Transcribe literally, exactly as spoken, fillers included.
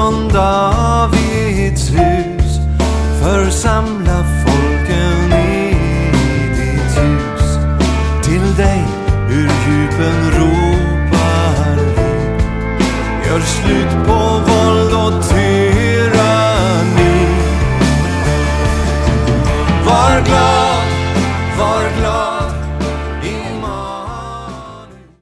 från Davids hus, församla folken i ditt hus. Till dig ur djupen ropar vi, gör slut på vår